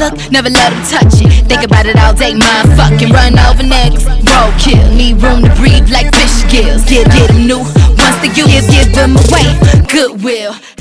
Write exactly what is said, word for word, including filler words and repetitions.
look, never let them touch it. Think about it all day, motherfucking run over niggas. Roadkill, need room to breathe like fish gills. Give, give them new, once they use, give, give them away. Goodwill.